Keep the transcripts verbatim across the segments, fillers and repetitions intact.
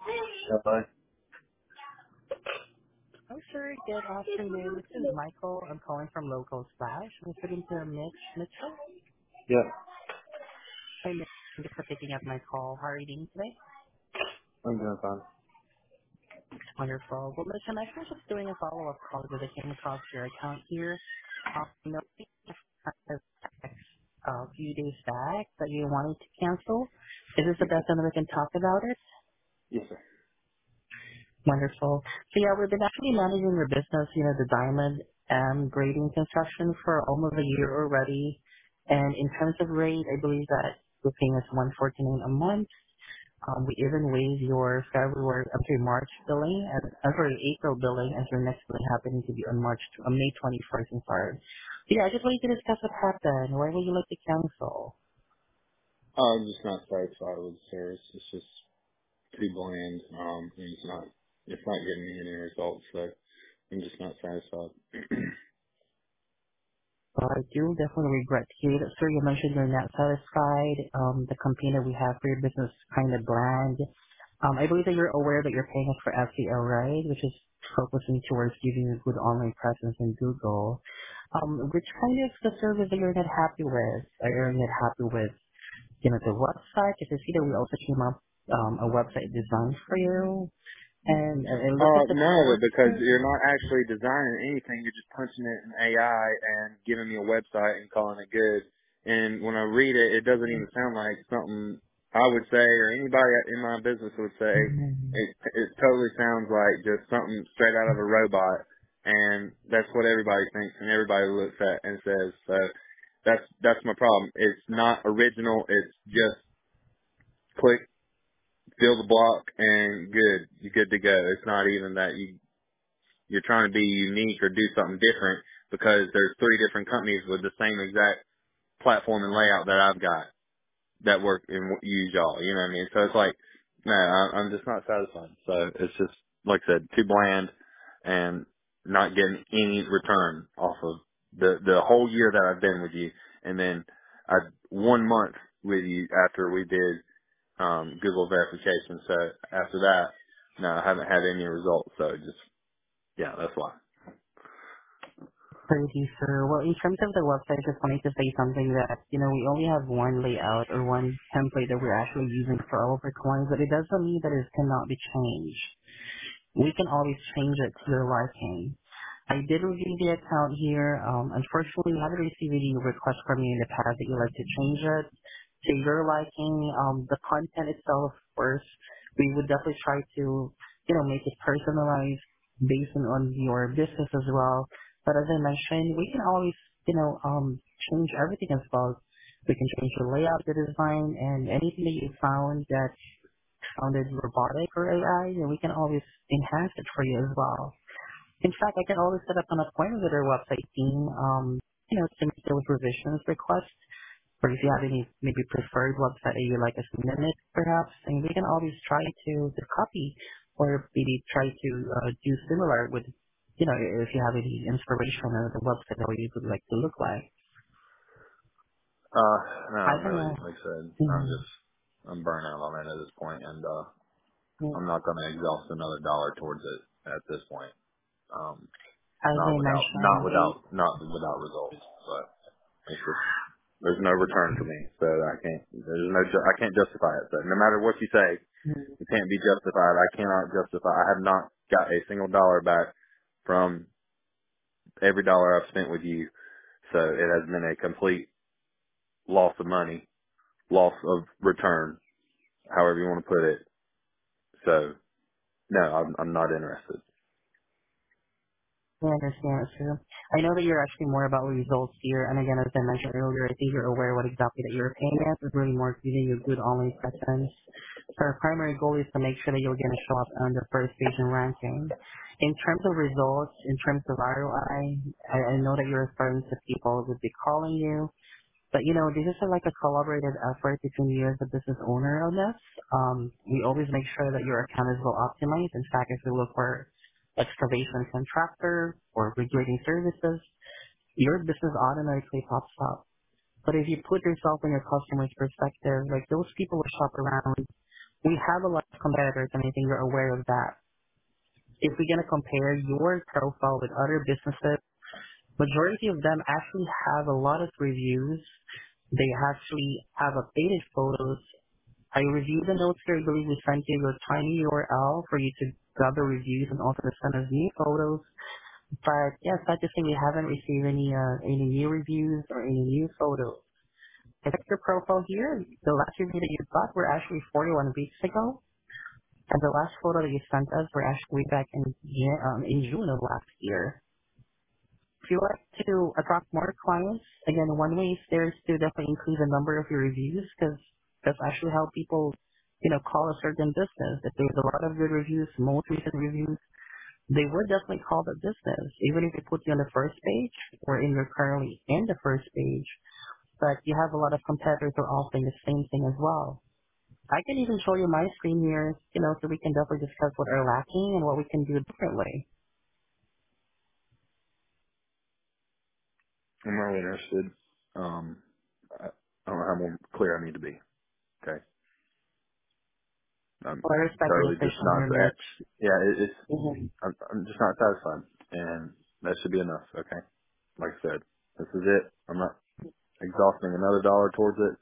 Hello? Oh, sir. Good afternoon. This is Michael. I'm calling from Local Splash. I'm speaking to Mitch Mitchell. Yeah, Hi, Mitch. Thank you for picking up my call. How are you doing today? I'm doing fine. Wonderful. Well, Mitch, I'm actually just doing a follow-up call because I came across your account here. Um, you know, a few days back that you wanted to cancel. Is this the Yes, sir. best time that we can talk about it? Yes, sir. Wonderful. So yeah, we've been actually managing your business, you know, the diamond and grading construction for almost a year already. And in terms of rate, I believe that we're paying us one forty-nine a month. Um, we even waive your February, I'm sorry, March billing, and I'm sorry, April billing, as your next billing happening to be on March, on May twenty-first, I'm sorry. So yeah, I just wanted to discuss what happened. Why would you like to cancel? Uh, I'm just not satisfied with the service. It's just too bland. Um, and it's not, it's not getting me any results, so I'm just not satisfied. Well, I do definitely regret to hear that, sir. You mentioned you're not satisfied. Um, the campaign that we have for your business is kind of bland. Um, I believe that you're aware that you're paying us for S E O, right? Which is focusing towards giving you a good online presence in Google. Um, which kind of the service that you're not happy with? Are you not happy with, you know, the website? Because I see that we also came up um, a website design for you, and uh, I look Uh, at the none of it, course. because you're not actually designing anything. You're just punching it in A I and giving me a website and calling it good. And when I read it, it doesn't even sound like something I would say or anybody in my business would say. It, it totally sounds like just something straight out of a robot. And that's what everybody thinks and everybody looks at and says. So that's, that's my problem. It's not original. It's just click, fill the block, and good. You're good to go. It's not even that you you're trying to be unique or do something different because there's three different companies with the same exact platform and layout that I've got that work and use y'all. You know what I mean? So it's like, no, I, I'm just not satisfied. So it's just, like I said, too bland and not getting any return off of the, the whole year that I've been with you. And then I, one month with you after we did, um, Google verification. So after that, no, I haven't had any results. So just, yeah, that's why. Thank you, sir. Well, in terms of the website, I just wanted to say something that, you know, we only have one layout or one template that we're actually using for all of our clients, but it doesn't mean that it cannot be changed. We can always change it to your liking. I did review the account here. Um, unfortunately, I haven't received any request from you in the past that you'd like to change it to your liking. Um, the content itself, of course, we would definitely try to, you know, make it personalized based on on your business as well. But as I mentioned, we can always, you know, um, change everything as well. We can change the layout, the design, and anything that you found that sounded robotic or A I, and we can always enhance it for you as well. In fact, I can always set up an appointment with our website team, um, you know, to make those revisions requests, or if you have any maybe preferred website that you like us to mimic, perhaps, and we can always try to, to copy or maybe try to uh, do similar with, you know, if you have any inspiration on the website that you would like to look like. Uh, no, I not can, really. uh, Like I said, I'm mm, just, I'm burnt out on it at this point, and uh, mm, I'm not going to exhaust another dollar towards it at this point. Um, as not I without, not mentioned, without, not without results. But it's just, there's no return for me, so I can't. There's no, ju- I can't justify it. So no matter what you say, mm, it can't be justified. I cannot justify. I have not got a single dollar back from every dollar I've spent with you. So it has been a complete loss of money, loss of return, however you want to put it. So no, I'm, I'm not interested. I understand, sir. I know that you're asking more about results here, and again, as I mentioned earlier, I think you're aware what exactly that you're paying at. It's really more giving you good online presence. So our primary goal is to make sure that you're going to show up on the first page in ranking. In terms of results, in terms of R O I, I, I I know that you're referring to people who would be calling you, but you know, this is a, like a collaborative effort between you as the business owner on this. Um, we always make sure that your account is well optimized. In fact, if we look for excavation contractor or regrading services, your business automatically pops up. But if you put yourself in your customer's perspective, like those people will shop around We have a lot of competitors, and I think you're aware of that. If we're going to compare your profile with other businesses, majority of them actually have a lot of reviews. They actually have updated photos. I reviewed the notes here. I believe we sent you a tiny U R L for you to grab the reviews and also to send us new photos. But yeah, sad to say we haven't received any uh, any new reviews or any new photos. I checked your profile here. The last review that you got were actually forty-one weeks ago, and the last photo that you sent us were actually back in Jan- um, in June of last year. If you like to attract more clients, again, one way is there is to definitely increase the number of your reviews because that's actually how people, you know, call a certain business. If there's a lot of good reviews, most recent reviews, they would definitely call the business, even if they put you on the first page or in you're currently in the first page. But you have a lot of competitors who are offering the same thing as well. I can even show you my screen here, you know, so we can definitely discuss what are lacking and what we can do differently. I'm really interested. Um, I, I don't know how more clear I need to be. Okay, I'm Well, I respect the totally just decision not. here, At, Mitch. yeah, it, it's. Mm-hmm. I'm, I'm just not satisfied, and that should be enough. Okay, like I said, this is it. I'm not exhausting another dollar towards it.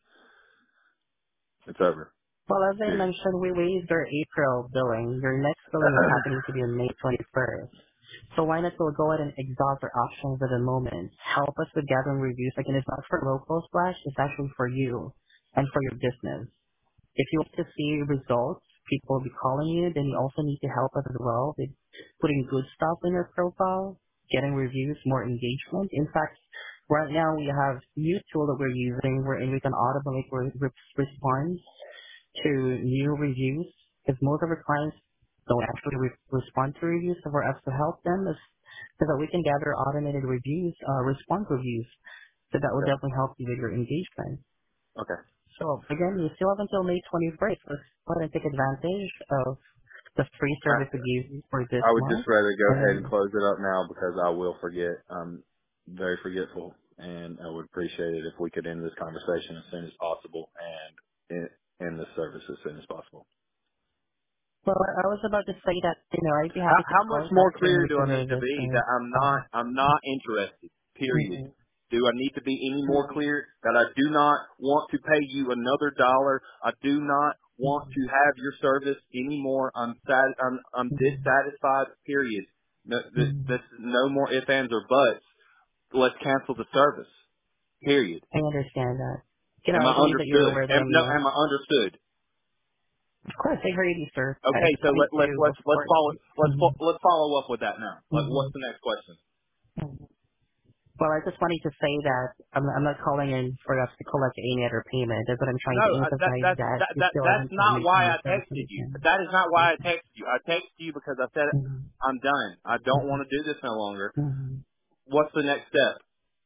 It's over. Well, as I Period. mentioned, we waived our April billing. Your next billing is happening to be on May twenty-first. So why not we'll go ahead and exhaust our options at the moment. Help us with gathering reviews. Again, it's not for local splash, it's actually for you and for your business. If you want to see results, people will be calling you, then you also need to help us as well with putting good stuff in your profile, getting reviews, more engagement. In fact, right now we have new tool that we're using wherein we can automate re- re- response to new reviews because most of our clients don't actually re- respond to reviews. So for us to help them is so that we can gather automated reviews, uh, response reviews. So that will okay. definitely help you with your engagement. Okay. So again, you still have until May twenty-first. Let's go ahead and take advantage of the free I, service we give you for this I would just month. rather go And ahead then, and close it up now because I will forget. I'm very forgetful, and I would appreciate it if we could end this conversation as soon as possible and end end this service as soon as possible. well, I was about to say that, you know, I'd be How, happy to how much close more up during clear the do I need to service. be And, that I'm not um, I'm not interested? Period. mhm, Do I need to be any more mhm, clear that I do not want to pay you another dollar? I do not want mhm, to have your service anymore. I'm sad. I'm I'm mhm, dissatisfied. Period. No, th- mhm. this no more ifs, ands, or buts. Let's cancel the service. Period. I understand that. You know, Am I I believe that you're understood? aware that Am, I'm no, not. am I understood? Of course, I heard you, sir. I Okay, just so wanted let let to, let's of let's course. follow let's fo- Mhm, let's follow up with that now. Like, mhm, what's the next question? mhm. Well, I just wanted to say that I'm, I'm not calling in for us to collect any other payment. That's what I'm trying No, to uh, that emphasize that's that that, you that still have that's until not May why I twenty-first so texted we you. can. That is not why I Okay. texted you. I texted you because I said Mm-hmm. I'm done. I don't Mm-hmm. want to do this no longer. Mm-hmm. What's the next step?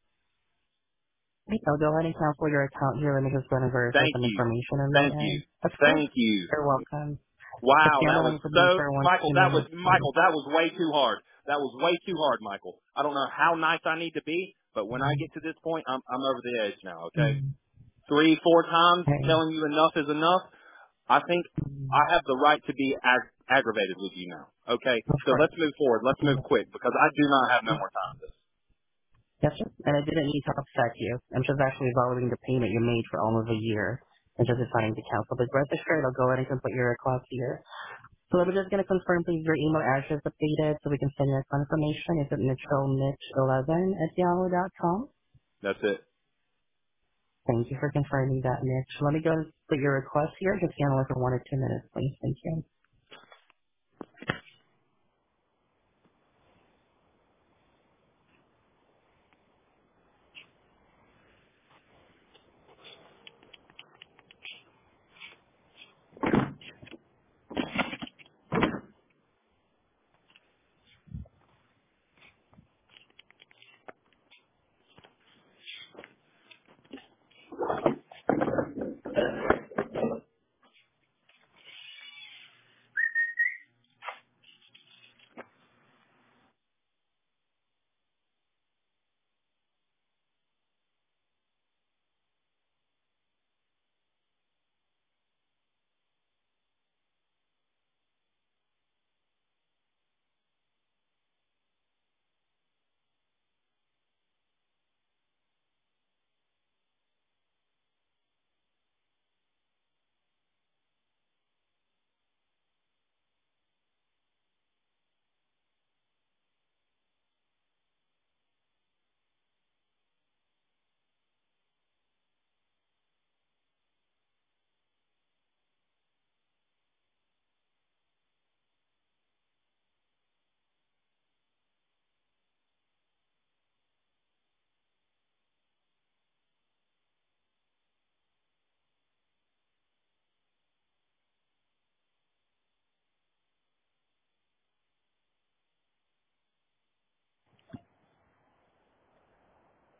I'll go ahead and cancel your account here. Let me just go and verify Thank some you, information on my thank you, end. Of course. thank you. You're welcome. If Wow, you're on that the was line for me so for one, Michael. two That was minutes, please. Michael. That was way too hard. That was way too hard, Michael. I don't know how nice I need to be, but when I Mm-hmm. get to this point, I'm I'm over the edge now. Okay, Mm-hmm. three, four times Hey. telling you enough is enough. I think Mm-hmm. I have the right to be ag- aggravated with you now. Okay, Of so course. let's move forward. Let's move quick because I do not have no more time for this. Yes, sir. And I didn't need to upset you. I'm just actually following the payment you made for almost a year and just deciding to cancel. But rest assured, I'll go ahead and complete your request here. So we're just going to confirm, please, your email address updated so we can send you a confirmation. Is it mitchell mitch eleven at yahoo dot com? That's it. Thank you for confirming that, Mitch. Let me go and put your request here. Just handle it for one or two minutes, please. Thank you.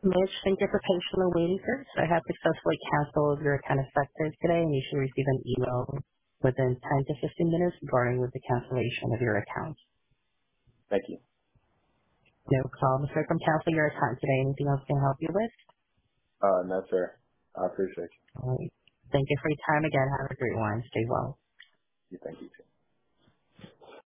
Mitch, thank you for patiently waiting, sir. So I have successfully canceled your account effective today, and you should receive an email within ten to fifteen minutes regarding with the cancellation of your account. Thank you. No problem, sir. From canceling your account today, anything else I can help you with? Uh, no, sir. I appreciate All right. Thank you for your time again. Have a great one. Stay well. you. Thank you.